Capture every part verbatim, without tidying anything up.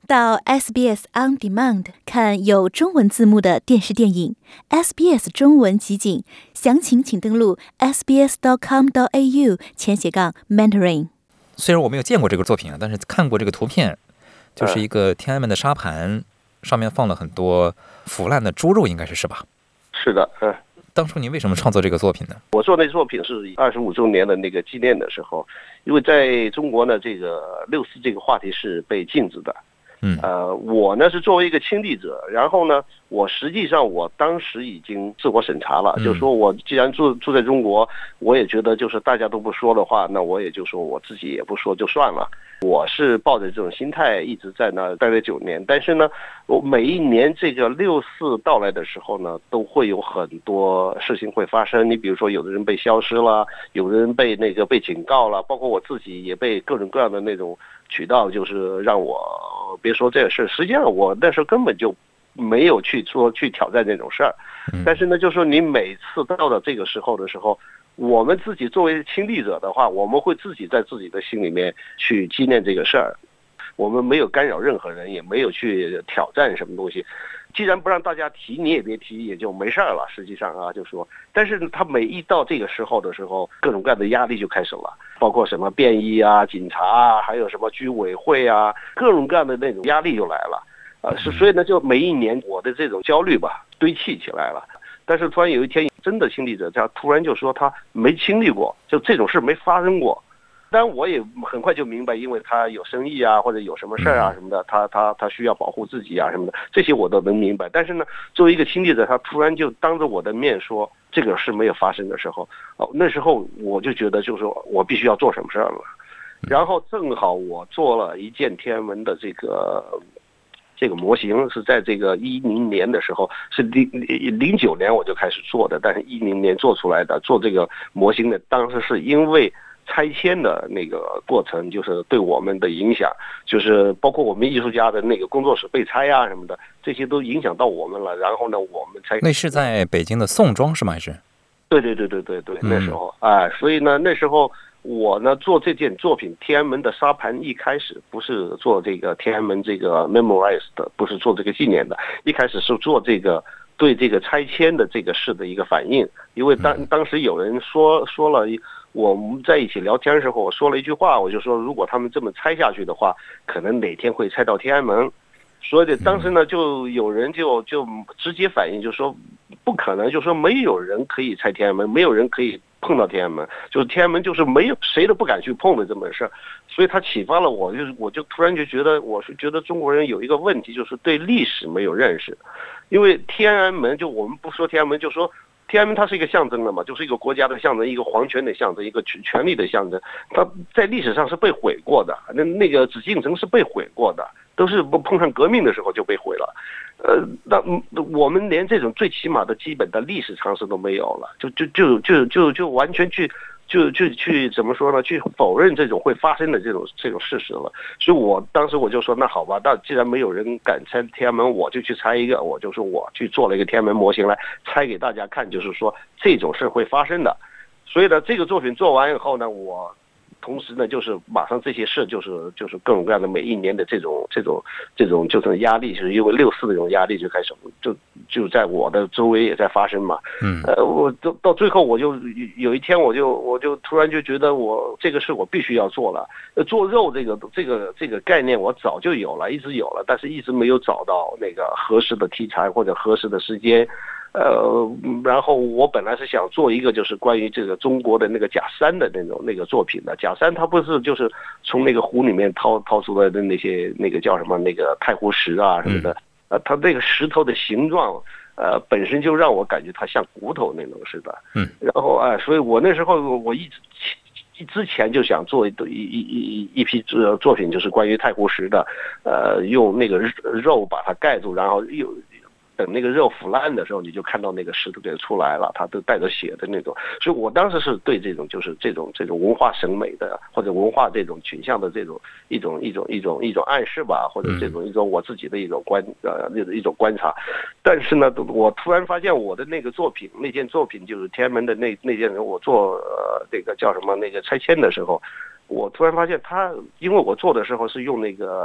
到 S B S On Demand 看有中文字幕的电视电影 S B S 中文集锦，详情请登录 s b s dot com dot a u 前斜杠 mentoring。 虽然我没有见过这个作品啊，但是看过这个图片，就是一个天安门的沙盘，上面放了很多腐烂的猪肉，应该是是吧？ 是的，嗯。 当初您为什么创作这个作品呢？ 我做那作品是二十五周年的那个纪念的时候，因为在中国呢，这个六四这个话题是被禁止的。 嗯， 呃，我呢是作为一个亲历者，然后呢，我实际上我当时已经自我审查了， 嗯、 就是说我既然住住在中国，我也觉得就是大家都不说的话，那我也就说我自己也不说就算了。我是抱着这种心态一直在那待了九年，但是呢，我每一年这个六四到来的时候呢，都会有很多事情会发生。你比如说，有的人被消失了，有的人被那个被警告了，包括我自己也被各种各样的那种渠道，就是让我别说这个事。实际上，我那时候根本就没有去说去挑战这种事儿。但是呢，就是说你每次到了这个时候的时候，我们自己作为亲历者的话，我们会自己在自己的心里面去纪念这个事儿。我们没有干扰任何人，也没有去挑战什么东西。既然不让大家提，你也别提，也就没事了。实际上啊，就说，但是他每一到这个时候的时候，各种各样的压力就开始了，包括什么便衣啊、警察啊，还有什么居委会啊，各种各样的那种压力就来了。呃，是所以呢，就每一年我的这种焦虑吧堆砌起来了。但是突然有一天，真的亲历者他突然就说他没经历过，就这种事没发生过。当然我也很快就明白，因为他有生意啊，或者有什么事儿啊什么的，他他他需要保护自己啊什么的，这些我都能明白。但是呢，作为一个亲历者，他突然就当着我的面说这个事没有发生的时候，哦，那时候我就觉得就是说我必须要做什么事儿了。然后正好我做了一件天安门的这个。这个模型是在这个一零年的时候，是零零九年我就开始做的，但是一零年做出来的。做这个模型的，当时是因为拆迁的那个过程，就是对我们的影响，就是包括我们艺术家的那个工作室被拆啊什么的，这些都影响到我们了。然后呢，我们才那是在北京的宋庄是吗？还是？ 对对对对对对，那时候哎、嗯，所以呢，那时候。我呢做这件作品天安门的沙盘，一开始不是做这个天安门这个 memorize 的，不是做这个纪念的，一开始是做这个对这个拆迁的这个事的一个反应。因为当当时有人说说了，我们在一起聊天的时候，我说了一句话，我就说如果他们这么拆下去的话，可能哪天会拆到天安门。所以当时呢，就有人就就直接反应，就说不可能，就说没有人可以拆天安门，没有人可以碰到天安门，就是天安门就是没有谁都不敢去碰的这么事儿。所以他启发了我，就是我就突然就觉得，我是觉得中国人有一个问题，就是对历史没有认识。因为天安门，就我们不说天安门，就说天安门它是一个象征了嘛，就是一个国家的象征，一个皇权的象征，一个权力的象征。它在历史上是被毁过的，那那个紫禁城是被毁过的。都是不碰上革命的时候就被毁了，呃，那我们连这种最起码的基本的历史常识都没有了，就就就就就就完全去就就去怎么说呢？去否认这种会发生的这种这种事实了。所以我当时我就说，那好吧，那既然没有人敢拆天安门，我就去拆一个，我就说我去做了一个天安门模型来拆给大家看，就是说这种事会发生的。所以呢，这个作品做完以后呢，我。同时呢，就是马上这些事，就是就是各种各样的每一年的这种这种这种就是压力，就是因为六四的这种压力就开始就就在我的周围也在发生嘛。 嗯， 呃，我到到最后我就有一天我就我就突然就觉得我这个事我必须要做了。呃，做肉这个这个这个概念我早就有了，一直有了，但是一直没有找到那个合适的题材或者合适的时间。呃，然后我本来是想做一个就是关于这个中国的那个假山的那种那个作品的。假山它不是就是从那个湖里面掏掏出来的那些那个叫什么那个太湖石啊什么的，呃，它那个石头的形状，呃，本身就让我感觉它像骨头那种似的。 嗯， 然后啊、呃，所以我那时候我一直之前就想做一一一一一批作品，就是关于太湖石的，呃，用那个肉把它盖住，然后又。等那个肉腐烂的时候，你就看到那个石头给出来了，它都带着血的那种。所以我当时是对这种就是这种这种文化审美的或者文化这种倾向的这种一种一种一种一种暗示吧，或者这种一种我自己的一种观呃那种一种观察。但是呢，我突然发现我的那个作品，那件作品就是天安门的那那件人，我做呃这个叫什么那个拆迁的时候，我突然发现他，因为我做的时候是用那个。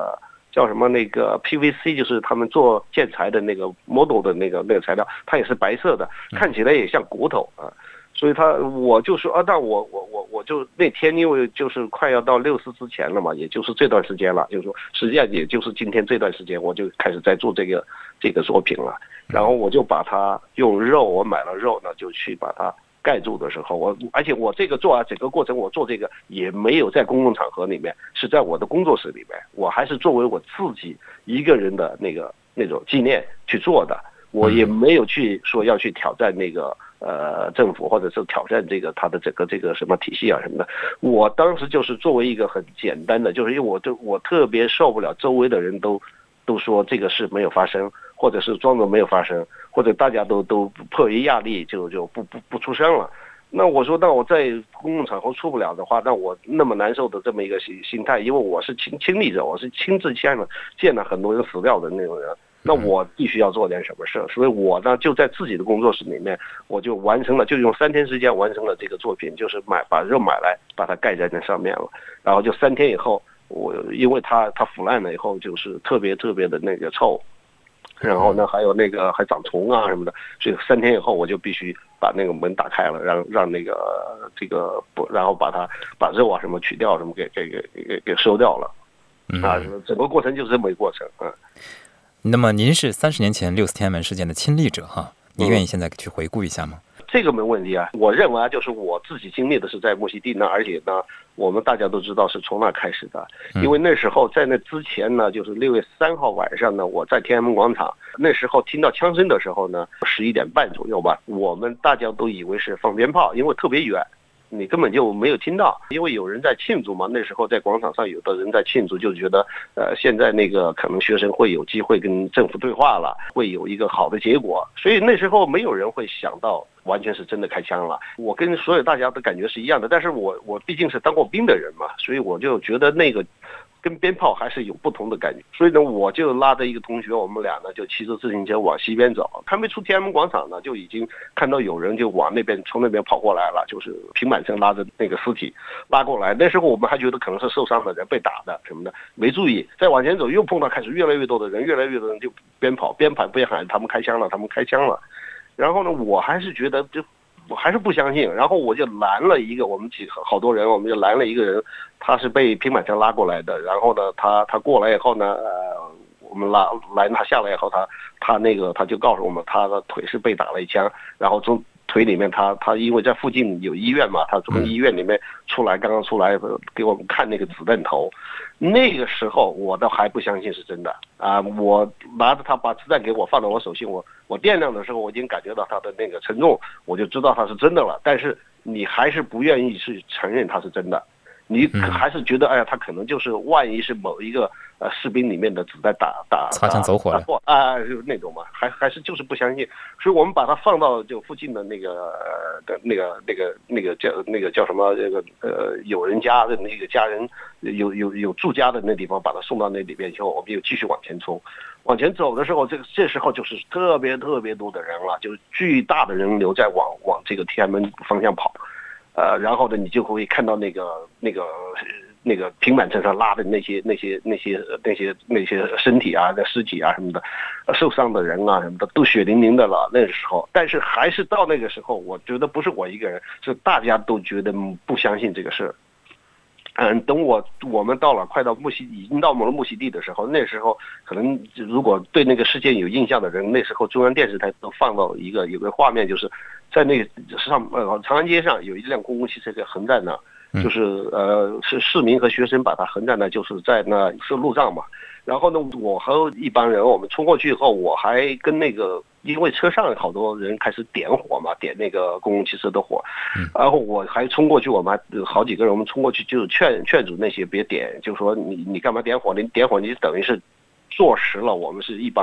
叫什么那个 P V C， 就是他们做建材的那个 model 的那个那个材料，它也是白色的，看起来也像骨头啊。所以他我就说啊，那我我我我就那天因为就是快要到六四之前了嘛，也就是这段时间了，就是说实际上也就是今天这段时间，我就开始在做这个这个作品了。然后我就把它用肉，我买了肉呢，就去把它盖住的时候，我而且我这个做啊，整个过程我做这个也没有在公共场合里面，是在我的工作室里面，我还是作为我自己一个人的那个那种纪念去做的，我也没有去说要去挑战那个呃政府，或者是挑战这个他的整个这个什么体系啊什么的。我当时就是作为一个很简单的，就是因为我就我特别受不了周围的人都都说这个事没有发生，或者是装作没有发生，或者大家都都迫于压力就就不不不出声了。那我说，那我在公共场合出不了的话，那我那么难受的这么一个心心态，因为我是亲亲历者，我是亲自见了见了很多人死掉的那种人，那我必须要做点什么事。所以我呢就在自己的工作室里面，我就完成了，就用三天时间完成了这个作品，就是买把肉买来，把它盖在那上面了，然后就三天以后，我因为它它腐烂了以后，就是特别特别的那个臭。然后呢，还有那个还长虫啊什么的，所以三天以后我就必须把那个门打开了，让让那个这个不，然后把它把肉啊什么取掉，什么给给给给给收掉了，啊，整个过程就是这么一个过程啊。 那么您是三十年前六四天安门事件的亲历者哈，您愿意现在去回顾一下吗？ 这个没问题啊，我认为啊，就是我自己经历的是在木樨地那，而且呢，我们大家都知道是从那开始的，因为那时候在那之前呢，就是六月三号晚上呢，我在天安门广场，那时候听到枪声的时候呢，十一点半左右吧，我们大家都以为是放鞭炮，因为特别远。你根本就没有听到，因为有人在庆祝嘛。那时候在广场上有的人在庆祝，就觉得呃现在那个可能学生会有机会跟政府对话了，会有一个好的结果，所以那时候没有人会想到完全是真的开枪了。我跟所有大家的感觉是一样的，但是我我毕竟是当过兵的人嘛，所以我就觉得那个跟鞭炮还是有不同的感觉。所以呢，我就拉着一个同学，我们俩呢就骑着自行车往西边走，还没出天安门广场呢，就已经看到有人就往那边从那边跑过来了，就是平板车拉着那个尸体拉过来。那时候我们还觉得可能是受伤的人被打的什么的，没注意。再往前走，又碰到开始越来越多的人，越来越多的人就边跑边跑边喊他们开枪了，他们开枪了。然后呢，我还是觉得就。我还是不相信，然后我就拦了一个，我们几好多人，我们就拦了一个人，他是被平板车拉过来的。然后呢，他他过来以后呢，呃，我们拉拦他下来以后，他他那个他就告诉我们，他的腿是被打了一枪，然后从腿里面他他因为在附近有医院嘛，他从医院里面出来，刚刚出来给我们看那个子弹头。那个时候我倒还不相信是真的啊！我拿着它把子弹给我放到我手心，我我掂量的时候，我已经感觉到它的那个沉重，我就知道它是真的了。但是你还是不愿意去承认它是真的，你还是觉得哎呀，它可能就是万一是某一个呃士兵里面的子弹打打擦枪走火了啊，就是那种嘛，还还是就是不相信。所以我们把它放到就附近的那个的那个那个那个叫那个叫什么这个呃有人家的那个家人有有有住家的那地方，把它送到那里边以后，我们又继续往前冲。往前走的时候，这个这时候就是特别特别多的人了，就是巨大的人流在往往这个天安门方向跑。呃，然后呢，你就会看到那个那个那个平板车上拉的那些那些那些那些那些身体啊、那尸体啊什么的，受伤的人啊什么的都血淋淋的了。那时候，但是还是到那个时候，我觉得不是我一个人，是大家都觉得不相信这个事儿。嗯，等我我们到了快到木樨已经到了木樨地的时候，那时候可能如果对那个事件有印象的人，那时候中央电视台都放到一个有个画面，就是在那个上呃长安街上有一辆公共汽车给横在那，就是呃是市民和学生把它横在那，就是在那是路上嘛。然后呢，我和一帮人我们冲过去以后，我还跟那个。因为车上好多人开始点火嘛，点那个公共汽车的火，然后我还冲过去，我们还好几个人，我们冲过去就是劝劝阻那些别点，就说你你干嘛点火？你点火你等于是坐实了我们是一帮暴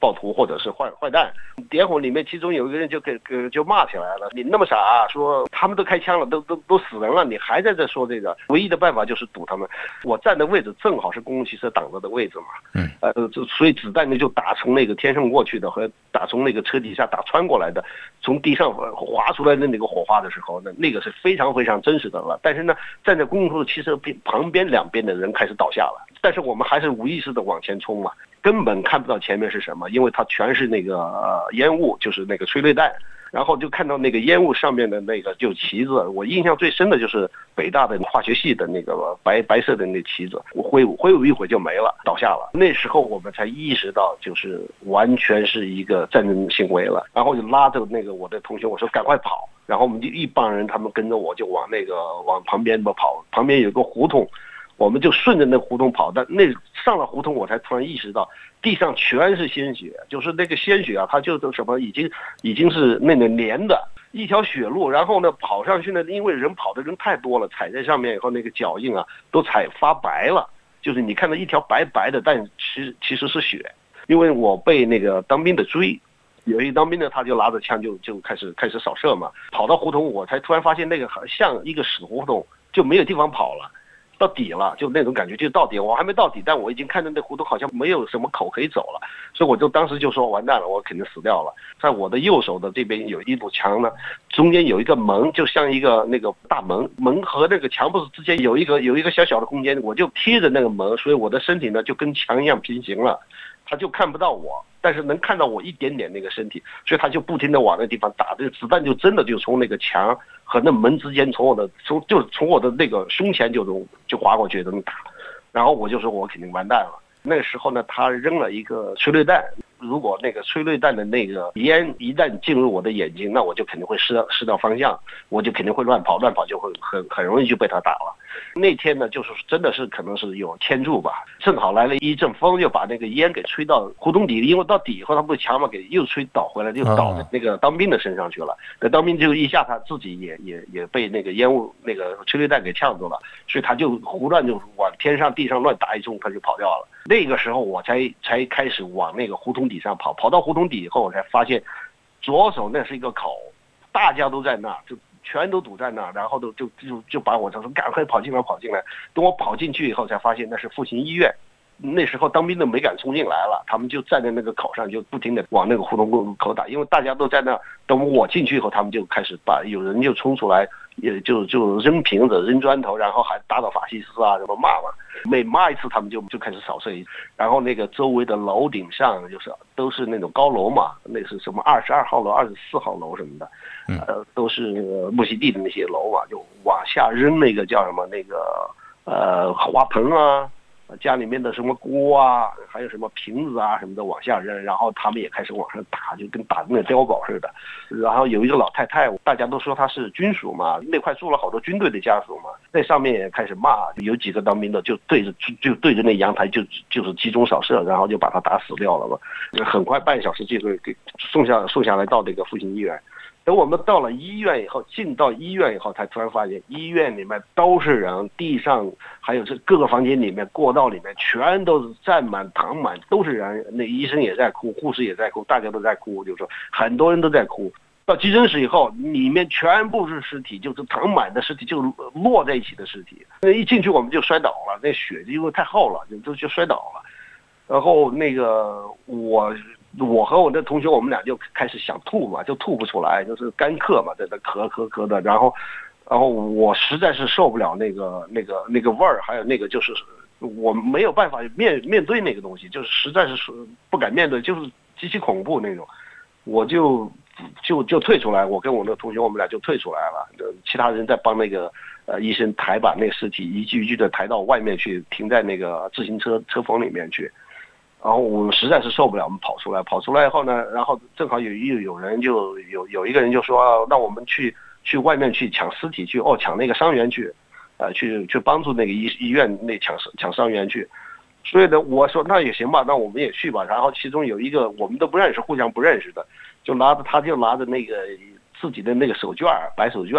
暴徒或者是坏坏蛋。点火里面其中有一个人就给给就骂起来了，你那么傻啊，说他们都开枪了，都都都死人了，你还在这说这个？唯一的办法就是堵他们。我站的位置正好是公共汽车挡着的位置嘛， 嗯， 呃，所以子弹呢就打从那个天上过去的和打从那个车底下打穿过来的，从地上划出来的那个火花的时候，那那个是非常非常真实的了。但是呢，站在公共汽车旁边两边的人开始倒下了，但是我们还是无意识的往前冲嘛，根本看不到前面是什么，因为它全是那个、呃、烟雾，就是那个催泪弹。然后就看到那个烟雾上面的那个就旗子，我印象最深的就是北大的化学系的那个白白色的那旗子，我挥舞挥舞一会就没了，倒下了。那时候我们才意识到，就是完全是一个战争行为了。然后就拉着那个我的同学，我说赶快跑。然后我们就一帮人，他们跟着我就往那个往旁边的跑，旁边有个胡同。我们就顺着那胡同跑，但那上了胡同，我才突然意识到地上全是鲜血，就是那个鲜血啊，它就是什么，已经已经是那个粘的一条血路。然后呢，跑上去呢，因为人跑的人太多了，踩在上面以后，那个脚印啊都踩发白了，就是你看到一条白白的，但其实其实是血。因为我被那个当兵的追，有一当兵的他就拿着枪就就开始开始扫射嘛，跑到胡同，我才突然发现那个像一个死胡同，就没有地方跑了。到底了，就那种感觉，就到底，我还没到底，但我已经看到那胡同好像没有什么口可以走了，所以我就当时就说完蛋了，我肯定死掉了。在我的右手的这边有一堵墙呢，中间有一个门，就像一个那个大门，门和那个墙不是之间有一个有一个小小的空间，我就贴着那个门，所以我的身体呢就跟墙一样平行了，他就看不到我，但是能看到我一点点那个身体，所以他就不停的往那地方打，这个子弹就真的就从那个墙和那门之间，从我的从就是从我的那个胸前就就就划过去这么打，然后我就说我肯定完蛋了。那个时候呢，他扔了一个催泪弹，如果那个催泪弹的那个烟一旦进入我的眼睛，那我就肯定会失掉失掉方向，我就肯定会乱跑，乱跑就会很很容易就被他打了。那天呢，就是真的是可能是有天助吧，正好来了一阵风，就把那个烟给吹到胡同底，因为到底以后他不是墙嘛，给又吹倒回来，又倒在那个当兵的身上去了。那当兵就一下他自己也也也被那个烟雾那个催泪弹给呛住了，所以他就胡乱就往天上地上乱打一通，他就跑掉了。那个时候我才才开始往那个胡同底上跑，跑到胡同底以后，我才发现左手那是一个口，大家都在那，就全都堵在那，然后都就就就把我就说赶快跑进来跑进来。等我跑进去以后，才发现那是复兴医院。那时候当兵的没敢冲进来了，他们就站在那个口上，就不停的往那个胡同口打，因为大家都在那。等我进去以后，他们就开始把有人就冲出来，也就就扔瓶子、扔砖头，然后还打倒法西斯啊，什么骂嘛。每骂一次，他们就就开始扫射。然后那个周围的楼顶上就是都是那种高楼嘛，那是什么二十二号楼、二十四号楼什么的，呃，都是木樨地的那些楼嘛，就往下扔那个叫什么那个呃花盆啊。家里面的什么锅啊，还有什么瓶子啊什么的往下扔，然后他们也开始往上打，就跟打那个碉堡似的。然后有一个老太太，大家都说她是军属嘛，那块住了好多军队的家属嘛，在上面也开始骂，有几个当兵的就对着就对着那阳台就就是集中扫射，然后就把他打死掉了嘛。很快半小时就会给送下送下来到这个复兴医院。等我们到了医院以后，进到医院以后，才突然发现医院里面都是人，地上还有这各个房间里面、过道里面全都是站满、躺满，都是人。那医生也在哭，护士也在哭，大家都在哭，就是说很多人都在哭。到急诊室以后，里面全部是尸体，就是躺满的尸体，就摞在一起的尸体。那一进去我们就摔倒了，那血因为太厚了，就就摔倒了。然后那个我。我和我的同学，我们俩就开始想吐嘛，就吐不出来，就是干咳嘛，在那咳咳咳的。然后，然后我实在是受不了那个那个那个味儿，还有那个就是我没有办法面面对那个东西，就是实在是不敢面对，就是极其恐怖那种。我就就就退出来，我跟我的同学，我们俩就退出来了。其他人在帮那个呃医生抬把那个尸体一具一具的抬到外面去，停在那个自行车车缝里面去。然后我们实在是受不了，我们跑出来，跑出来以后呢，然后正好有有有人就有有一个人就说，那我们去去外面去抢尸体去，哦，抢那个伤员去，呃，去去帮助那个医医院那抢抢伤员去。所以呢，我说那也行吧，那我们也去吧。然后其中有一个我们都不认识，互相不认识的，就拿着他就拿着那个自己的那个手绢白手绢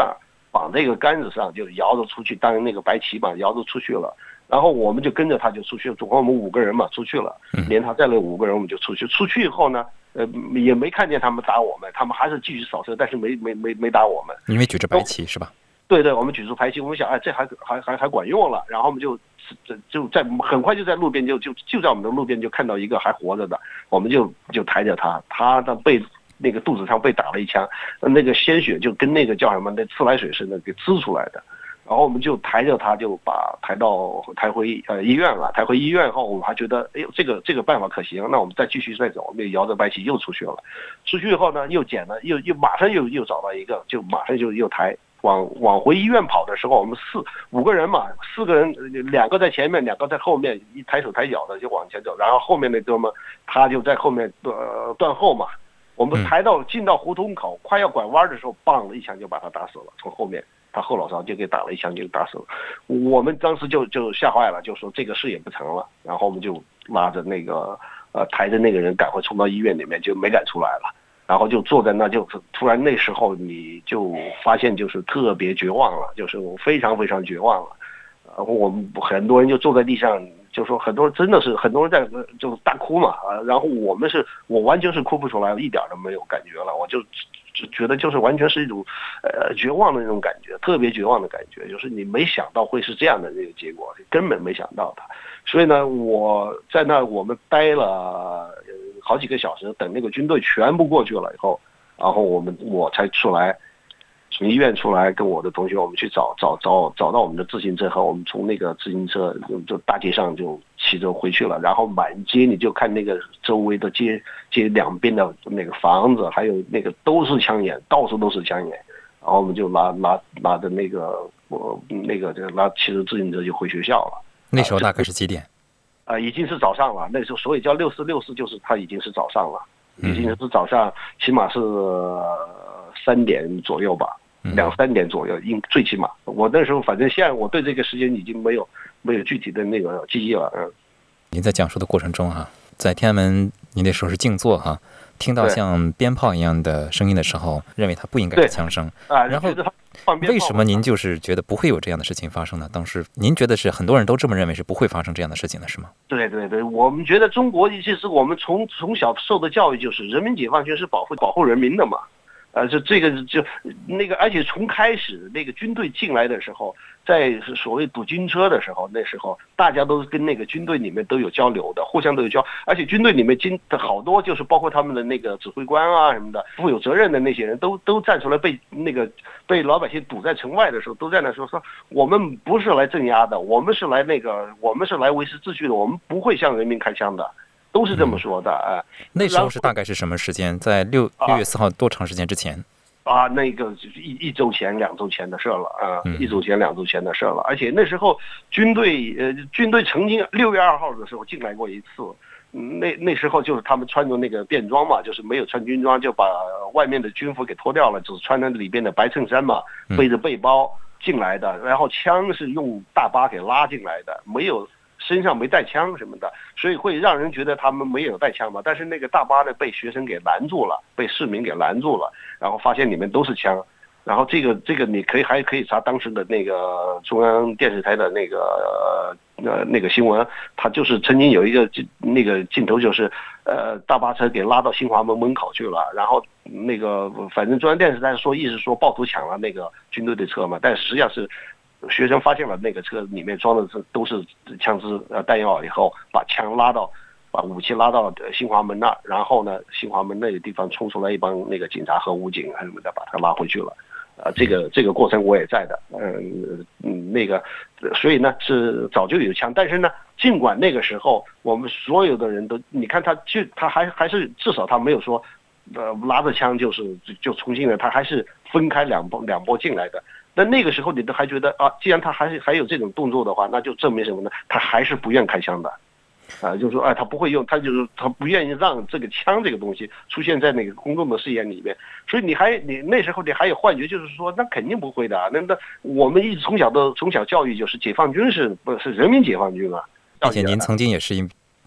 绑这个杆子上，就摇着出去，当然那个白旗嘛，摇着出去了。然后我们就跟着他就出去，总共我们五个人嘛出去了，连他带了五个人我们就出去。出去以后呢，呃也没看见他们打我们，他们还是继续扫射，但是没没没没打我们。 因为举着白旗是吧？ 对对，我们举着白旗，我们想，哎，这还还还还管用了。然后我们就就在很快就在路边就就就在我们的路边就看到一个还活着的，我们就就抬着他，他的背那个肚子上被打了一枪，那个鲜血就跟那个叫什么那自来水似的给滋出来的。然后我们就抬着他，就把抬到抬回呃医院了。抬回医院后，我们还觉得，哎呦，这个这个办法可行，那我们再继续再走。我们摇着白旗又出去了。出去以后呢，又捡了，又又马上又又找到一个，就马上就又抬往往回医院跑的时候，我们四五个人嘛，四个人，两个在前面，两个在后面，一抬手抬脚的就往前走。然后后面那哥们他就在后面呃断后嘛。我们抬到进到胡同口，快要拐弯的时候，梆了一枪就把他打死了，从后面。他后脑勺就给打了一枪，就打死了。我们当时就就吓坏了，就说这个事也不成了。然后我们就拉着那个呃抬着那个人赶快冲到医院里面，就没敢出来了。然后就坐在那，就是突然那时候你就发现就是特别绝望了，就是非常非常绝望了。然后我们很多人就坐在地上，就说很多人真的是很多人在就大哭嘛啊。然后我们是我完全是哭不出来，一点都没有感觉了，我就。就觉得就是完全是一种，呃，绝望的那种感觉，特别绝望的感觉，就是你没想到会是这样的这个结果，根本没想到的。所以呢，我在那我们待了好几个小时，等那个军队全部过去了以后，然后我们我才出来，从医院出来，跟我的同学我们去找找找找到我们的自行车，和我们从那个自行车就就大街上就骑着回去了。然后满街你就看那个周围的街街两边的那个房子，还有那个都是枪眼，到处都是枪眼。然后我们就拿拿拿着那个我那个就拿骑着自行车就回学校了。 那时候大概是几点？ 啊、呃，已经是早上了。那时候所以叫六四六四，就是它已经是早上了，已经是早上，起码是三点左右吧。两三点左右，应最起码，我那时候反正现在我对这个时间已经没有没有具体的那个记忆了。嗯， 您在讲述的过程中哈、啊，在天安门，您那时候是静坐哈、啊，听到像鞭炮一样的声音的时候，认为它不应该是枪声啊。 然后为什么您就是觉得不会有这样的事情发生呢？当时您觉得是很多人都这么认为是不会发生这样的事情的，是吗？ 对对对，我们觉得中国其实我们从从小受的教育就是人民解放军是保护保护人民的嘛。呃，这这个就那个，而且从开始那个军队进来的时候，在所谓堵军车的时候，那时候大家都跟那个军队里面都有交流的，互相都有交，而且军队里面经好多就是包括他们的那个指挥官啊什么的，负有责任的那些人都都站出来被那个被老百姓堵在城外的时候，都在那说说我们不是来镇压的，我们是来那个我们是来维持秩序的，我们不会向人民开枪的。都是这么说的啊、嗯。 那时候是大概是什么时间？在六六月四号多长时间之前？ 啊，那个一一周前、两周前的事了啊、嗯，一周前、两周前的事了。而且那时候军队呃，军队曾经六月二号的时候进来过一次。那那时候就是他们穿着那个便装嘛，就是没有穿军装，就把外面的军服给脱掉了，只穿着里边的白衬衫嘛，背着背包进来的。然后枪是用大巴给拉进来的，没有。身上没带枪什么的，所以会让人觉得他们没有带枪嘛。但是那个大巴呢，被学生给拦住了，被市民给拦住了，然后发现里面都是枪。然后这个这个你可以还可以查当时的那个中央电视台的那个呃那个新闻，它就是曾经有一个那个镜头就是呃大巴车给拉到新华门门口去了，然后那个反正中央电视台说意思说暴徒抢了那个军队的车嘛，但实际上是。学生发现了那个车里面装的是都是枪支呃弹药以后，把枪拉到，把武器拉到新华门那儿，然后呢，新华门那个地方冲出来一帮那个警察和武警什么的，把他拉回去了。啊，这个这个过程我也在的，嗯嗯，那个，所以呢是早就有枪，但是呢，尽管那个时候我们所有的人都，你看他就他还还是至少他没有说，呃，拉着枪就是就冲进来，他还是分开两波两波进来的。那那个时候你都还觉得啊，既然他还是还有这种动作的话，那就证明什么呢？他还是不愿开枪的，啊，就是说，哎，他不会用，他就是他不愿意让这个枪这个东西出现在那个公众的视野里面。所以你还你那时候你还有幻觉，就是说那肯定不会的。那那我们一直从小的从小教育就是解放军是不是人民解放军啊？ 而且您曾经也是一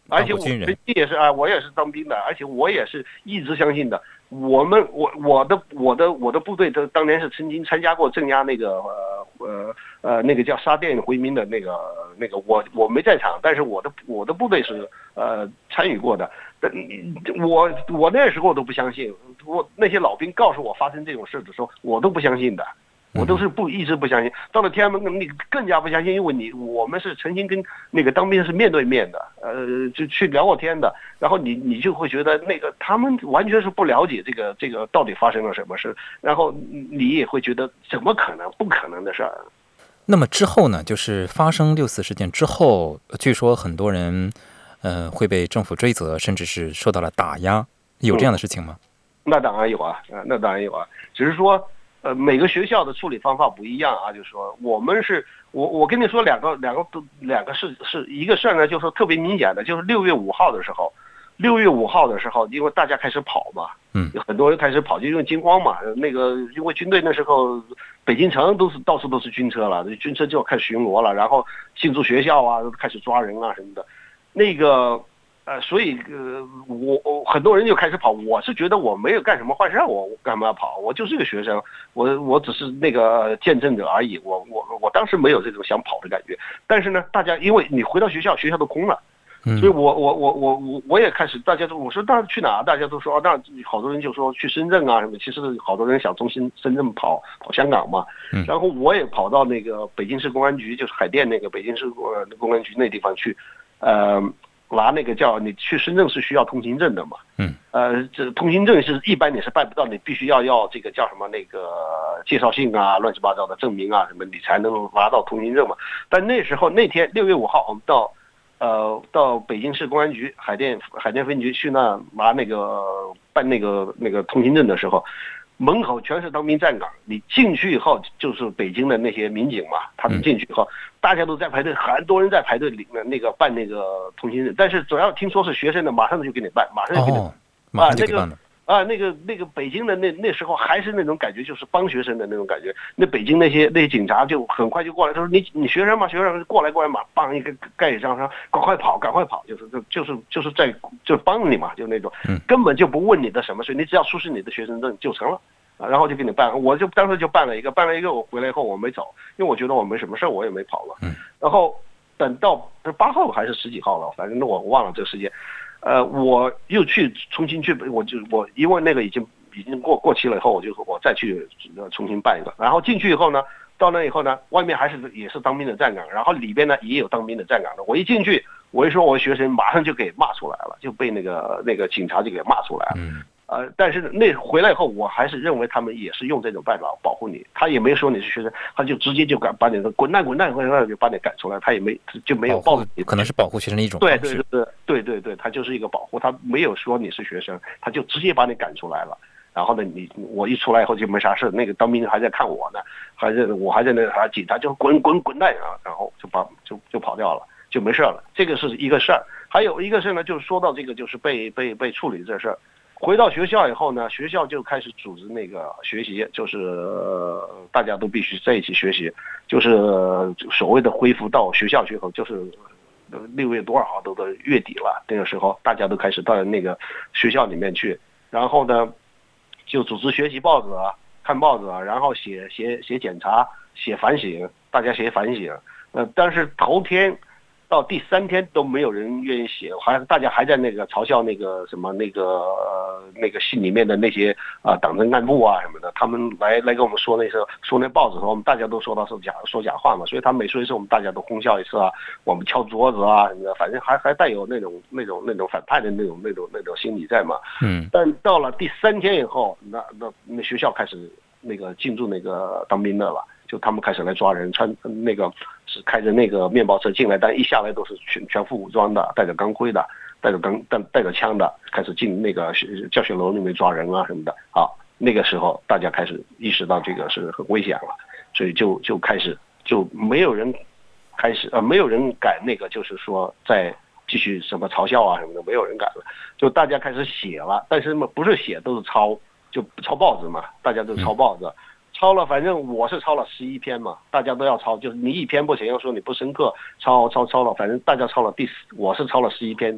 而且我也是啊，我也是当兵的，而且我也是一直相信的。我们我我的我的我的部队的当年是曾经参加过镇压那个呃呃呃那个叫沙甸回民的那个那个我我没在场，但是我的我的部队是呃参与过的。但我我那时候都不相信，我那些老兵告诉我发生这种事的时候，我都不相信的。我都是不一直不相信，到了天安门你更加不相信，因为你我们是曾经跟那个当兵是面对面的，呃，就去聊过天的，然后你你就会觉得那个他们完全是不了解这个这个到底发生了什么事，然后你也会觉得怎么可能，不可能的事儿。 那么之后呢，就是发生六四事件之后，据说很多人呃会被政府追责，甚至是受到了打压，有这样的事情吗？ 嗯、那当然有啊，啊，那当然有啊，只是说。呃，每个学校的处理方法不一样啊，就是说我们是，我我跟你说两个两个都两个是是一个事儿呢，就是说特别明显的，就是六月五号的时候，六月五号的时候，因为大家开始跑嘛， 嗯， 有很多人开始跑，就因为惊慌嘛，那个因为军队那时候北京城都是到处都是军车了，军车就要开始巡逻了，然后进驻学校啊，开始抓人啊什么的，那个。呃，所以呃，我我很多人就开始跑，我是觉得我没有干什么坏事，我我干嘛要跑？我就是个学生，我我只是那个见证者而已。我我我当时没有这种想跑的感觉，但是呢，大家因为你回到学校，学校都空了，所以我我我我我我也开始，大家都我说那去哪？大家都说，那好多人就说去深圳啊什么，其实好多人想从深深圳跑跑香港嘛，然后我也跑到那个北京市公安局，就是海淀那个北京市公安局那地方去，呃。拿那个叫你去深圳是需要通行证的嘛？ 嗯， 呃，这通行证是一般你是办不到，你必须要要这个叫什么那个介绍信啊，乱七八糟的证明啊什么，你才能拿到通行证嘛。但那时候那天六月五号，我们到呃到北京市公安局海淀海淀分局去那拿那个办那个那个通行证的时候。门口全是当兵站岗，你进去以后就是北京的那些民警嘛，他们进去以后，大家都在排队，很多人在排队里面那个办那个通行证，但是只要听说是学生的，马上就给你办，马上就给你办， 哦、马上就给办了。 啊，那个那个北京的那那时候还是那种感觉，就是帮学生的那种感觉。那北京那些那些警察就很快就过来，他说你你学生嘛，学生过来过来嘛，帮一个盖一张说赶快跑，赶快跑，就是就就是就是在就是帮你嘛，就那种，根本就不问你的什么事，你只要出示你的学生证就成了。啊，然后就给你办，我就当时就办了一个，办了一个，我回来以后我没走，因为我觉得我没什么事，我也没跑了。 嗯。 然后等到八号还是十几号了，反正我忘了这个时间。呃，我又去重新去，我就我因为那个已经已经过过期了以后，我就我再去重新办一个。然后进去以后呢，到那以后呢，外面还是也是当兵的站岗，然后里边呢也有当兵的站岗的。我一进去，我一说我学生，马上就给骂出来了，就被那个那个警察就给骂出来了。 嗯。 呃，但是那回来以后，我还是认为他们也是用这种办法保护你，他也没说你是学生，他就直接就赶把你滚蛋滚蛋滚蛋就把你赶出来，他也没就没有报你， 可能是保护学生的一种方式。对对对对对对，他就是一个保护，他没有说你是学生，他就直接把你赶出来了。然后呢，你我一出来以后就没啥事，那个当兵还在看我呢，还在我还在那还警察就滚滚滚蛋啊，然后就把就就跑掉了，就没事了。这个是一个事儿，还有一个事呢，就是说到这个就是被被被处理这事儿。回到学校以后呢，学校就开始组织那个学习，就是、呃、大家都必须在一起学习，就是所谓的恢复到学校去后，就是六月多少号都的月底了，那个时候大家都开始到那个学校里面去，然后呢，就组织学习报纸啊，看报纸啊，然后写写写检查，写反省，大家写反省。呃，但是头天到第三天都没有人愿意写，还大家还在那个嘲笑那个什么那个呃那个信里面的那些啊、呃、党政干部啊什么的，他们来来跟我们说那些说那报纸的时候，我们大家都说他是假说假话嘛，所以他每说一次我们大家都哄笑一次啊，我们敲桌子啊什么的，反正还还带有那种那种那种反叛的那种那种那种心理在嘛。 嗯。 但到了第三天以后，那那那学校开始那个进驻那个当兵的了。就他们开始来抓人，穿那个是开着那个面包车进来，但一下来都是全全副武装的，带着钢盔的，带着钢带带着枪的，开始进那个教学楼里面抓人啊什么的。好，那个时候大家开始意识到这个是很危险了，所以就就开始就没有人开始呃没有人敢那个就是说再继续什么嘲笑啊什么的，没有人敢了，就大家开始写了，但是不是写都是抄，就抄报纸嘛，大家都抄报纸。嗯抄了，反正我是抄了十一篇嘛，大家都要抄，就是你一篇不行，要说你不深刻，抄抄抄了，反正大家抄了第四，我是抄了十一篇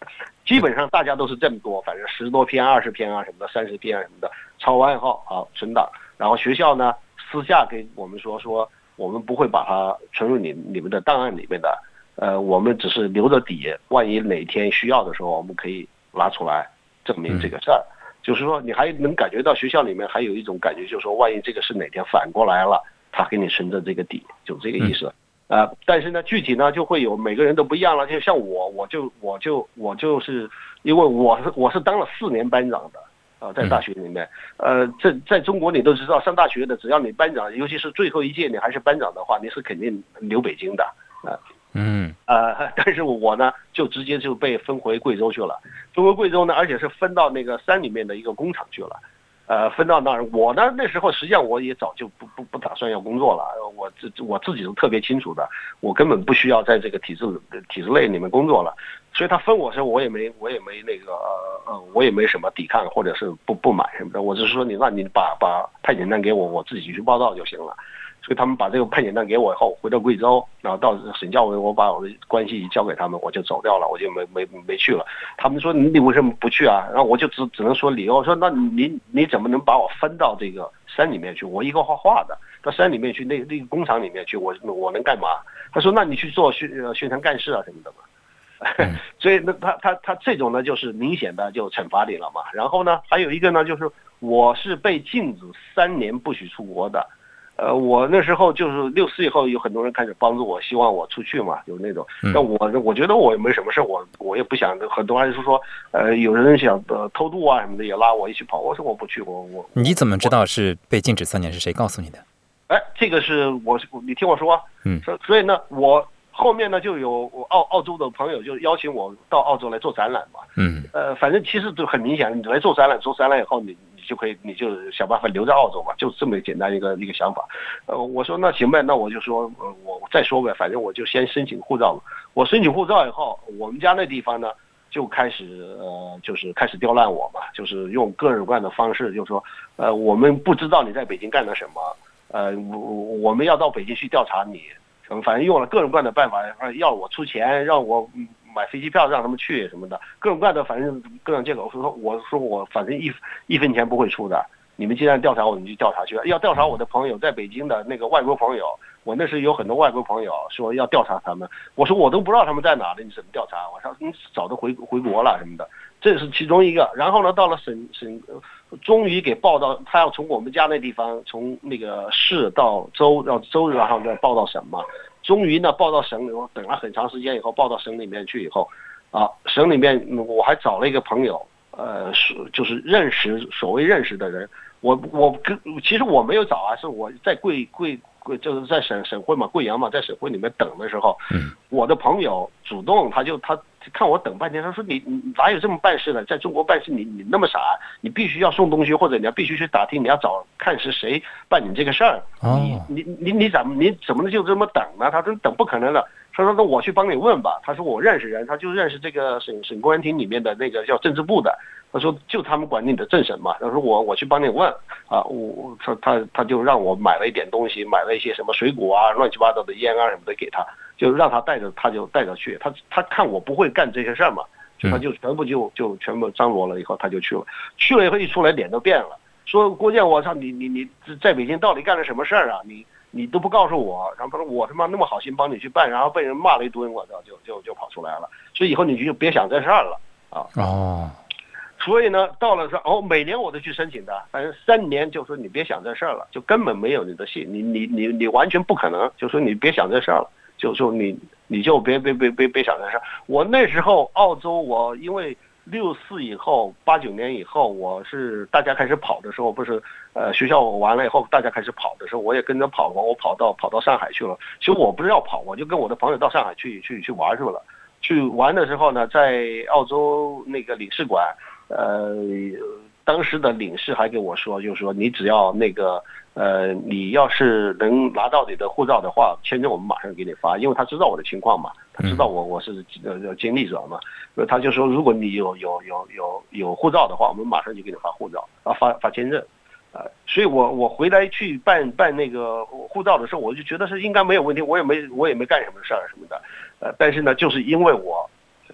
基本上大家都是这么多，反正十多篇、二十篇啊什么的，三十篇啊什么的，抄完以后好存档，然后学校呢私下给我们说说，我们不会把它存入你你们的档案里面的，呃，我们只是留着底，万一哪天需要的时候，我们可以拿出来证明这个事儿。嗯、就是说，你还能感觉到学校里面还有一种感觉，就是说，万一这个是哪天反过来了，他给你存着这个底，就这个意思。嗯呃，但是呢，具体呢就会有每个人都不一样了。就像我，我就我就我就是因为我是我是当了四年班长的啊、呃，在大学里面，呃，这在中国你都知道，上大学的只要你班长，尤其是最后一届你还是班长的话，你是肯定留北京的啊。呃、嗯。呃，但是我呢就直接就被分回贵州去了，分回贵州呢，而且是分到那个山里面的一个工厂去了。呃，分到那儿，我呢那时候实际上我也早就不不不打算要工作了，我自我自己都特别清楚的，我根本不需要在这个体制体制内里面工作了，所以他分我时候我也没我也没那个呃我也没什么抵抗或者是不不满什么的，我只是说你让你把把派遣单给我，我自己去报道就行了。所以他们把这个派遣单给我以后，回到贵州，然后到省教委，我把我的关系交给他们，我就走掉了，我就没没没去了。他们说你为什么不去啊？然后我就只只能说理由，我说那你你怎么能把我分到这个山里面去？我一个画画的，到山里面去，那那个工厂里面去，我我能干嘛？他说那你去做宣宣传干事啊什么的嘛。所以那他他他这种呢，就是明显的就惩罚你了嘛。然后呢，还有一个呢，就是我是被禁止三年不许出国的。呃，我那时候就是六四以后，有很多人开始帮助我，希望我出去嘛，有那种。但我我觉得我也没什么事，我我也不想。很多还是说，呃，有人想呃偷渡啊什么的，也拉我一起跑。我说我不去，我我。 你怎么知道是被禁止三年？是谁告诉你的？ 哎，这个是我，你听我说。嗯。所所以呢，我后面呢就有澳澳洲的朋友就邀请我到澳洲来做展览嘛。嗯。呃，反正其实就很明显，你来做展览，做展览以后你。就可以，你就想办法留在澳洲嘛，就这么简单一个一个想法。呃，我说那行呗，那我就说，呃，我再说呗，反正我就先申请护照嘛。我申请护照以后，我们家那地方呢就开始呃，就是开始刁难我嘛，就是用各种各样的方式，就是说，呃，我们不知道你在北京干了什么，呃，我我们要到北京去调查你，反正用了各种各样的办法，要我出钱，让我。买飞机票让他们去什么的，各种各样的，反正各种借口。说我说我反正一一分钱不会出的。你们既然调查我，你就调查去。要调查我的朋友在北京的那个外国朋友，我那时有很多外国朋友说要调查他们。我说我都不知道他们在哪里，你怎么调查？我说你早都回回国了什么的，这是其中一个。然后呢，到了省省，终于给报到，他要从我们家那地方，从那个市到州，到州然后再报到省嘛。终于呢，报到省里，我等了很长时间以后，报到省里面去以后，啊，省里面我还找了一个朋友，呃，是就是认识所谓认识的人，我我跟其实我没有找啊，是我在贵贵贵就是在省省会嘛，贵阳嘛，在省会里面等的时候，嗯，我的朋友主动他就他看我等半天，他说你你哪有这么办事的？在中国办事你你那么傻，你必须要送东西，或者你要必须去打听，你要找看是谁办你这个事儿。哦，你你你你怎么你怎么能就这么等呢？他说等不可能的。他说那我去帮你问吧。他说我认识人，他就认识这个省省公安厅里面的那个叫政治部的。他说就他们管你的政审嘛。他说我我去帮你问啊，我他他他就让我买了一点东西，买了一些什么水果啊、乱七八糟的烟啊什么的给他，就让他带着，他就带着去。他他看我不会干这些事儿嘛，就他就全部就就全部张罗了以后，他就去了。去了以后一出来脸都变了，说郭建，我操你你你在北京到底干了什么事儿啊？你你都不告诉我。然后他说我他妈那么好心帮你去办，然后被人骂了一顿，我操就就就跑出来了。所以以后你就别想这事儿了啊。哦。所以呢，到了说哦，每年我都去申请的，反正三年就说你别想这事儿了，就根本没有你的戏，你你你你完全不可能，就说你别想这事儿了，就说你你就别别别别别想这事儿。我那时候澳洲，我因为六四以后八九年以后，我是大家开始跑的时候，不是呃学校完了以后大家开始跑的时候，我也跟着跑过，我跑到跑到上海去了。其实我不是要跑，我就跟我的朋友到上海去去去玩去了。去玩的时候呢，在澳洲那个领事馆。呃，当时的领事还给我说，就是说你只要那个呃，你要是能拿到你的护照的话，签证我们马上给你发，因为他知道我的情况嘛，他知道我我是呃经历者嘛，他就说如果你有有有有有护照的话，我们马上就给你发护照啊，发发签证。呃，所以我我回来去办办那个护照的时候，我就觉得是应该没有问题，我也没我也没干什么事儿什么的，呃，但是呢，就是因为我。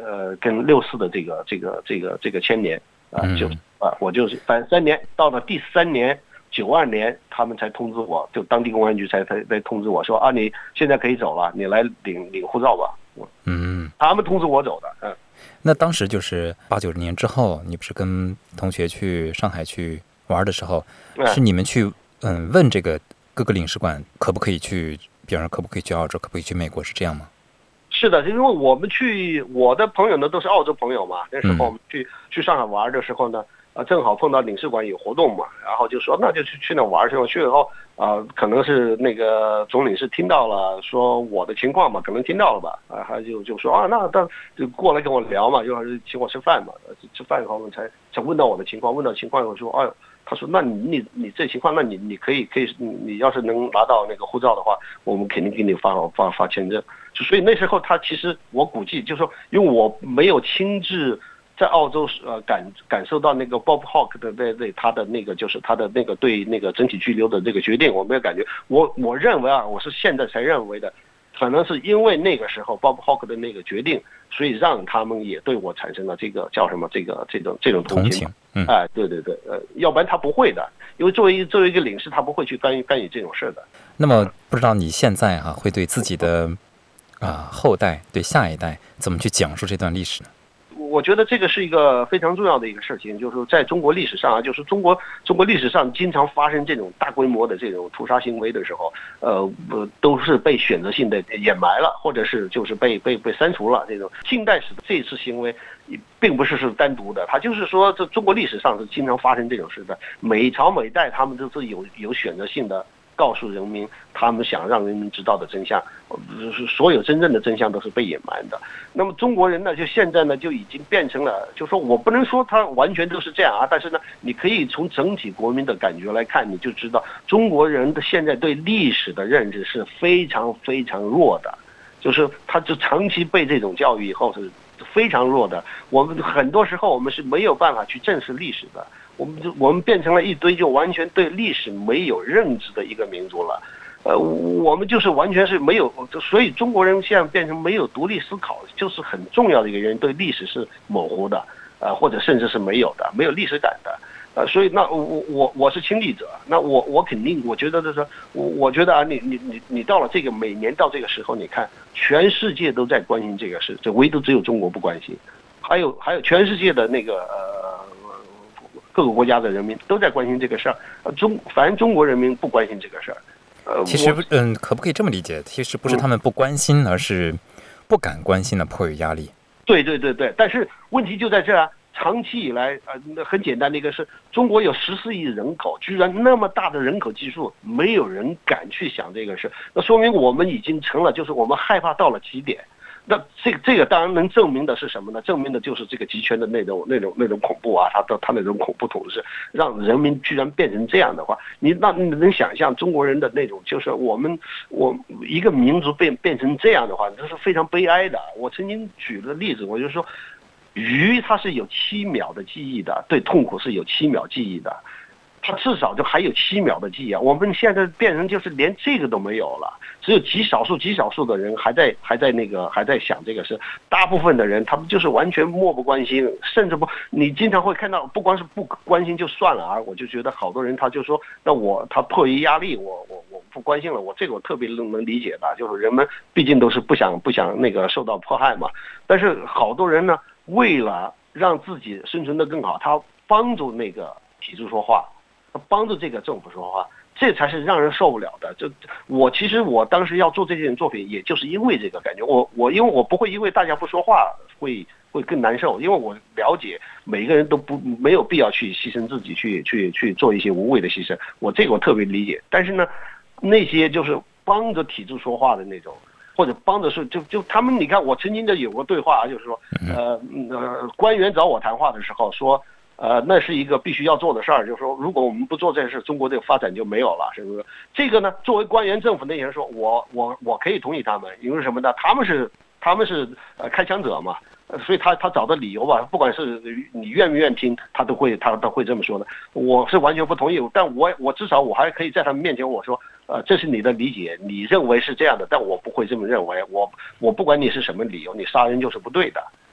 呃跟六四的这个这个这个这个牵连啊，就嗯啊我就是反正三年，到了第三年九二年他们才通知我，就当地公安局才才才通知我说啊你现在可以走了，你来领领护照吧。 嗯， 他们通知我走的。嗯， 那当时就是八九年之后，你不是跟同学去上海去玩的时候， 嗯是你们去嗯问这个各个领事馆可不可以去，比方说可不可以去澳洲，可不可以去美国，是这样吗？ 是的，因为我们去，我的朋友呢都是澳洲朋友嘛，那时候嗯我们去、去上海玩的时候呢，啊，正好碰到领事馆有活动嘛，然后就说那就去去那玩去。我去以后啊、呃，可能是那个总领事听到了，说我的情况嘛，可能听到了吧，啊，他就就说啊，那那就过来跟我聊嘛，就是请我吃饭嘛，吃饭以后才才问到我的情况，问到情况以后说，哎呦。他说：“那你你你这情况，那你你可以可以，你要是能拿到那个护照的话，我们肯定给你发发发签证。所以那时候他其实我估计就是说，因为我没有亲自在澳洲呃感感受到那个 Bob Hawke 的那那他的那个就是他的那个对那个整体拘留的这个决定，我没有感觉。我我认为啊，我是现在才认为的。”可能是因为那个时候 Bob Hawke 的那个决定，所以让他们也对我产生了这个叫什么这个这种这种同情。 嗯， 哎，对对对，呃，要不然他不会的，因为作为作为一个领事，他不会去干预干预这种事的。 那么不知道你现在啊会对自己的啊后代、对下一代怎么去讲述这段历史呢？ 我觉得这个是一个非常重要的一个事情，就是说在中国历史上啊，就是中国中国历史上经常发生这种大规模的这种屠杀行为的时候，呃，都是被选择性的掩埋了，或者是就是被被被删除了。这种近代史的这次行为，并不是是单独的，它就是说这中国历史上是经常发生这种事的，每朝每代他们都是有有选择性的。告诉人民他们想让人民知道的真相，所有真正的真相都是被隐瞒的。那么中国人呢，就现在呢就已经变成了，就说我不能说他完全都是这样啊，但是呢，你可以从整体国民的感觉来看，你就知道中国人的现在对历史的认知是非常非常弱的，就是他就长期被这种教育以后是非常弱的。我们很多时候我们是没有办法去正视历史的。我们就我们变成了一堆就完全对历史没有认知的一个民族了，呃，我们就是完全是没有，所以中国人现在变成没有独立思考，就是很重要的一个原因，对历史是模糊的，呃，或者甚至是没有的，没有历史感的，呃，所以那我我我是亲历者，那我我肯定我觉得就是我我觉得啊，你你你你到了这个每年到这个时候，你看全世界都在关心这个事，这唯独只有中国不关心，还有还有全世界的那个呃。各个国家的人民都在关心这个事儿，中反正中国人民不关心这个事儿。呃， 其实嗯，可不可以这么理解？其实不是他们不关心，嗯、而是不敢关心的，迫于压力。 对对对对，但是问题就在这儿啊！长期以来，呃，很简单的一个是，中国有十四亿人口，居然那么大的人口基数，没有人敢去想这个事，那说明我们已经成了，就是我们害怕到了极点。那这个这个当然能证明的是什么呢？证明的就是这个集权的那种那种那种恐怖啊，他的他那种恐怖统治，让人民居然变成这样的话，你那你能想象中国人的那种，就是我们我一个民族变变成这样的话，这是非常悲哀的。我曾经举了例子，我就说，鱼它是有七秒的记忆的，对痛苦是有七秒记忆的。它至少就还有七秒的记忆啊！我们现在变成就是连这个都没有了，只有极少数极少数的人还在还在那个还在想这个事，大部分的人他们就是完全漠不关心，甚至不，你经常会看到，不光是不关心就算了啊，我就觉得好多人他就说，那我他迫于压力，我我我不关心了，我这个我特别能能理解的，就是人们毕竟都是不想不想那个受到迫害嘛，但是好多人呢，为了让自己生存得更好，他帮助那个体制说话。帮助这个政府说话，这才是让人受不了的。就我其实我当时要做这件作品，也就是因为这个感觉。我我因为我不会因为大家不说话会会更难受，因为我了解每个人都不没有必要去牺牲自己，去去去做一些无谓的牺牲。我这个我特别理解。但是呢，那些就是帮着体制说话的那种，或者帮着是就就他们，你看我曾经就有过对话，就是说呃呃官员找我谈话的时候说。呃，那是一个必须要做的事儿，就是说，如果我们不做这事，中国这个发展就没有了，是不是？这个呢，作为官员、政府那些人说，我我我可以同意他们，因为什么呢？他们是他们是呃开枪者嘛，所以他他找的理由吧，不管是你愿不愿听，他都会他都会这么说的。我是完全不同意，但我我至少我还可以在他们面前我说，呃，这是你的理解，你认为是这样的，但我不会这么认为，我我不管你是什么理由，你杀人就是不对的。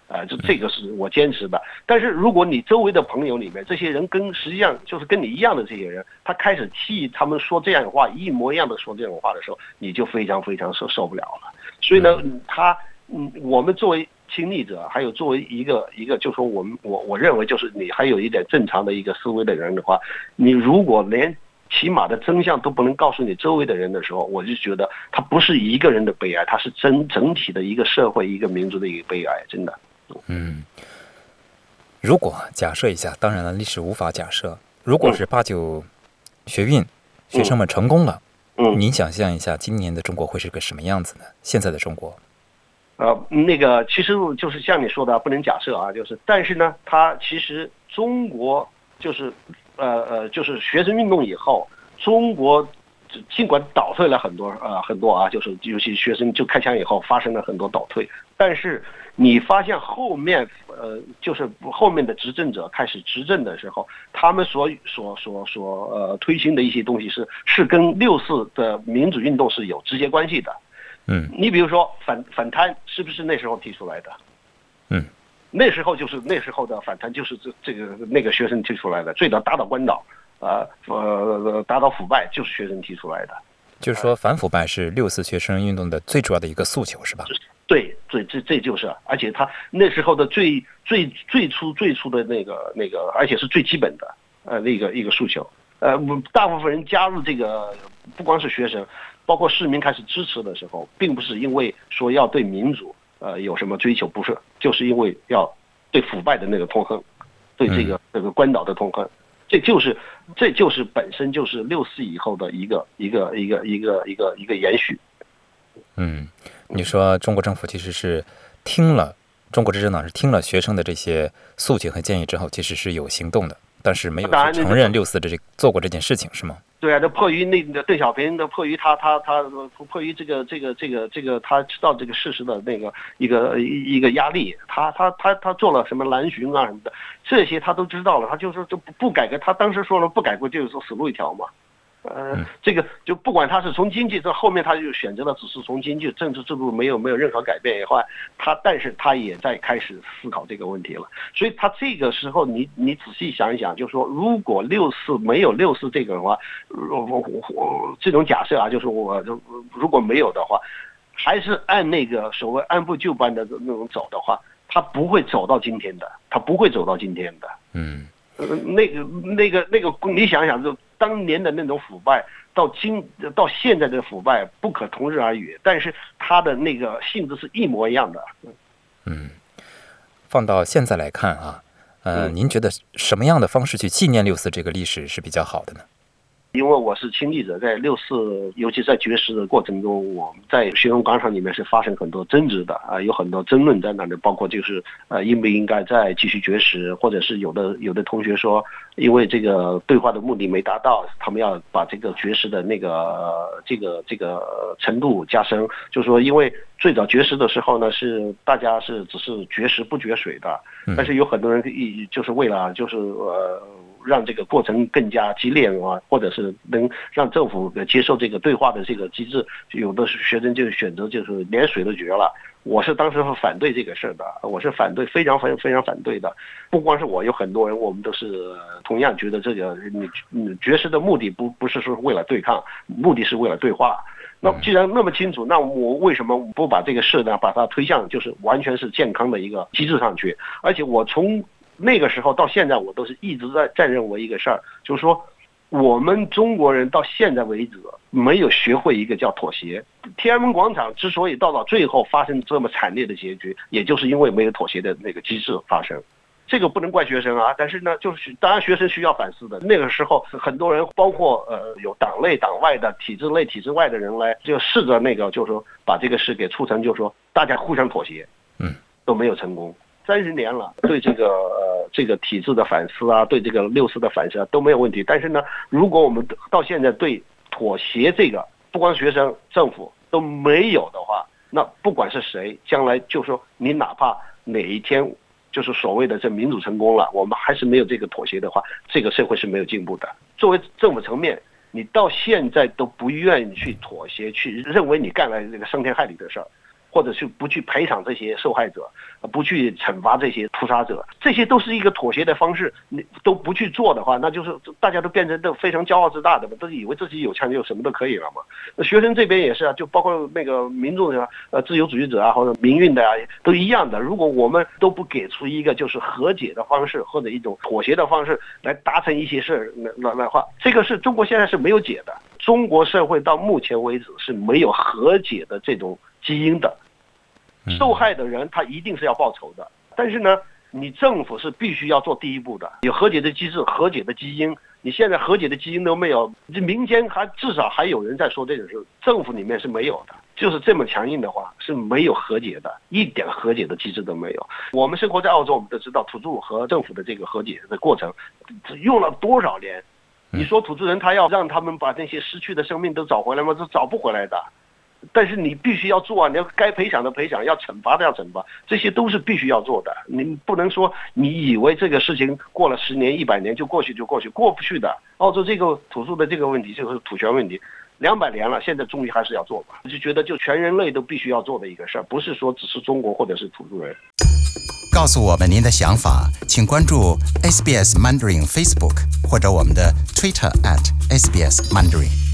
呃，这这个是我坚持的。但是如果你周围的朋友里面这些人跟实际上就是跟你一样的这些人，他开始替他们说这样的话，一模一样的说这种话的时候，你就非常非常受受不了了。所以呢，他嗯，我们作为亲历者，还有作为一个一个，就说我们我我认为就是你还有一点正常的一个思维的人的话，你如果连起码的真相都不能告诉你周围的人的时候，我就觉得它不是一个人的悲哀，它是整整体的一个社会、一个民族的一个悲哀，真的。 嗯，如果假设一下，当然了，历史无法假设。如果是八九学运、嗯、学生们成功了，嗯，您想象一下，今年的中国会是个什么样子呢？现在的中国， 呃，那个其实就是像你说的，不能假设啊，就是，但是呢，它其实中国就是。呃呃，就是学生运动以后，中国尽管倒退了很多呃很多啊，就是尤其学生就开枪以后发生了很多倒退，但是你发现后面呃就是后面的执政者开始执政的时候，他们所所所所呃推行的一些东西是是跟六四的民主运动是有直接关系的。 嗯， 你比如说反反贪是不是那时候提出来的？ 嗯。 那时候就是那时候的反贪，就是这这个那个学生提出来的，最早打倒官倒，呃呃打倒腐败，就是学生提出来的。 就是说，反腐败是六四学生运动的最主要的一个诉求，是吧？ 对，这这这就是，而且他那时候的最最最初最初的那个那个，而且是最基本的呃那个一个诉求。呃，大部分人加入这个，不光是学生，包括市民开始支持的时候，并不是因为说要对民主。呃，有什么追求？不是，就是因为要对腐败的那个痛恨，对这个这个官倒的痛恨，这就是这就是本身就是六四以后的一个一个一个一个一个一个延续。 嗯，你说中国政府其实是听了中国执政党是听了学生的这些诉求和建议之后，其实是有行动的，但是没有去承认六四的这做过这件事情，是吗？ 对啊，这迫于那个邓小平的迫于他他他迫于这个这个这个这个他知道这个事实的那个一个一个压力，他他他他做了什么蓝巡啊什么的，这些他都知道了，他就说就不改革，他当时说了不改革就是说死路一条嘛。呃，这个就不管他是从经济，这后面他就选择了只是从经济政治制度没有没有任何改变以外，他但是他也在开始思考这个问题了。所以他这个时候你你仔细想一想，就是说如果六四没有六四这个的话，我我我这种假设啊，就是我如果没有的话，还是按那个所谓按部就班的那种走的话，他不会走到今天的，他不会走到今天的。 嗯。 呃，那个、那个、那个，你想想，就当年的那种腐败，到今到现在的腐败不可同日而语，但是它的那个性质是一模一样的。 嗯，放到现在来看啊，呃，嗯、您觉得什么样的方式去纪念六四这个历史是比较好的呢？ 因为我是亲历者，在六四，尤其在绝食的过程中，我们在学生广场里面是发生很多争执的啊，有很多争论在那里，包括就是呃应不应该再继续绝食，或者是有的有的同学说，因为这个对话的目的没达到，他们要把这个绝食的那个、呃、这个这个程度加深，就是说因为最早绝食的时候呢，是大家是只是绝食不绝水的，但是有很多人就是为了就是呃。让这个过程更加激烈啊，或者是能让政府接受这个对话的这个机制，有的学生就选择就是连水都绝了。我是当时是反对这个事儿的，我是反对，非常非常非常反对的。不光是我，有很多人，我们都是同样觉得这个你你绝食的目的不不是说为了对抗，目的是为了对话。那既然那么清楚，那我为什么不把这个事呢，把它推向就是完全是健康的一个机制上去？而且我从那个时候到现在，我都是一直在在认为一个事儿，就是说，我们中国人到现在为止没有学会一个叫妥协。天安门广场之所以到到最后发生这么惨烈的结局，也就是因为没有妥协的那个机制发生。这个不能怪学生啊，但是呢，就是当然学生需要反思的。那个时候，很多人，包括呃有党内党外的、体制内体制外的人来，就试着那个，就是说把这个事给促成，就是说大家互相妥协， 嗯， 都没有成功。三十年了，对这个呃这个体制的反思啊，对这个六四的反思啊都没有问题。但是呢，如果我们到现在对妥协这个，不光学生、政府都没有的话，那不管是谁，将来就说你哪怕哪一天就是所谓的这民主成功了，我们还是没有这个妥协的话，这个社会是没有进步的。作为政府层面，你到现在都不愿意去妥协，去认为你干了这个伤天害理的事儿。 或者是不去赔偿这些受害者，不去惩罚这些屠杀者，这些都是一个妥协的方式。你都不去做的话，那就是大家都变成都非常骄傲自大的嘛，都以为自己有枪就什么都可以了嘛。那学生这边也是啊，就包括那个民众啊，呃，自由主义者啊，或者民运的啊，都一样的。如果我们都不给出一个就是和解的方式，或者一种妥协的方式来达成一些事，那那那话，这个是中国现在是没有解的。中国社会到目前为止是没有和解的这种基因的，受害的人他一定是要报仇的，但是呢，你政府是必须要做第一步的，有和解的机制、和解的基因。你现在和解的基因都没有，民间还至少还有人在说这种事，政府里面是没有的。就是这么强硬的话是没有和解的，一点和解的机制都没有。我们生活在澳洲，我们都知道土著和政府的这个和解的过程用了多少年。你说土著人他要让他们把那些失去的生命都找回来吗？是找不回来的。但是你必须要做啊，你要该赔偿的赔偿，要惩罚的要惩罚，这些都是必须要做的。你不能说你以为这个事情过了十年、一百年就过去就过去，过不去的。澳洲这个土著的这个问题就是土权问题，两百年了，现在终于还是要做吧。就觉得就全人类都必须要做的一个事儿，不是说只是中国或者是土著人。 告诉我们您的想法，请关注 S B S Mandarin Facebook 或者我们的 Twitter at S B S Mandarin。